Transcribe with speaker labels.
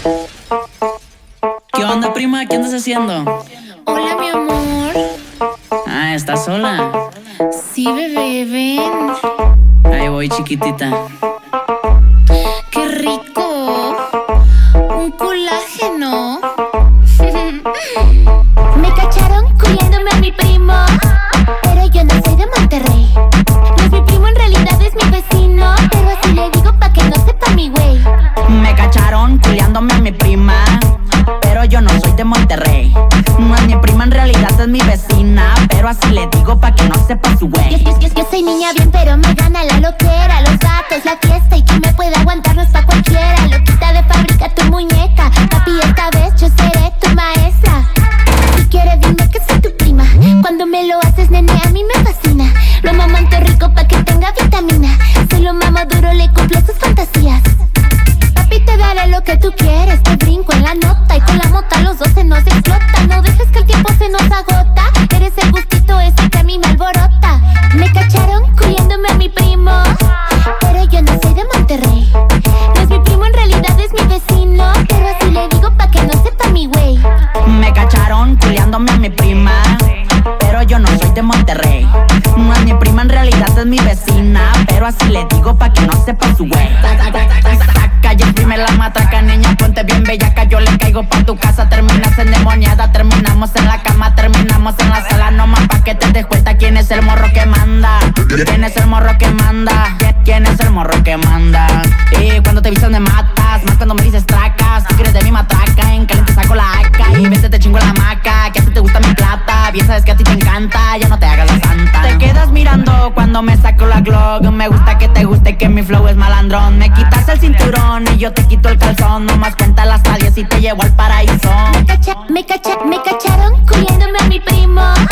Speaker 1: ¿Qué onda, prima? ¿Qué andas haciendo?
Speaker 2: Hola, mi amor.
Speaker 1: Ah, ¿estás sola?
Speaker 2: Sí, bebé, ven.
Speaker 1: Ahí voy, chiquitita.
Speaker 2: ¡Qué rico! Un colágeno.
Speaker 3: Me cacharon culiándome a mi primo, pero yo no soy de Monterrey. No es mi primo, en realidad es mi vecino, pero así le digo pa' que no sepa mi güey.
Speaker 1: Me cacharon culiándome a mi prima, pero yo no soy de Monterrey. No es mi prima, en realidad es mi vecina, pero así le digo pa' que no sepa su güey.
Speaker 3: Yo soy niña bien, pero me gana la loquera, los vatos, la fiesta, y quien me puede aguantar no es pa' cualquiera. Loquita de fábrica, tu muñeca, papi, esta vez yo seré tu maestra. Si quieres dime que soy tu prima, cuando me lo haces, nene, a mí me fascina. Lo mamanto rico pa' que tenga vitamina, se lo mamo duro, le cumplo sus fantasías. Papi, te daré lo que tú quieres, te brinco en la nota, y con la mota los dos se nos explota. No dejes que el tiempo se nos agota, eres el gustito ese que a mí me alborota. Me cacharon culiándome a mi primo, pero yo no soy de Monterrey. No es mi primo, en realidad es mi vecino, pero así le digo pa' que no sepa mi güey.
Speaker 1: Me cacharon culiándome a mi prima, pero yo no soy de Monterrey. No es mi prima, en realidad es mi vecina, pero así le digo pa' que no sepa su güey. Saca y exprime la matraca, niña, ponte bien bellaca. Yo le caigo pa' tu casa, terminas endemoniada. Terminamos en la cama, terminamos en la sala. No más pa' que te des cuenta quién es el morro que manda. ¿Quién es el morro que manda? ¿Quién es el morro que manda? Y cuando te vistas me matas, más cuando me dices tracas. Tú quieres de mi matraca, en caliente saco la AK. Y vete te chingo la maca, que a ti te gusta mi plata. Bien sabes que a ti te encanta, ya no te hagas la santa. Te quedas mirando cuando me saco la Glock. Me gusta que te guste, que mi flow es malandrón. Me quitas el cinturón y yo te quito el calzón. No más cuenta las 10 y te llevo al paraíso.
Speaker 3: Me cacharon culiándome a mi primo,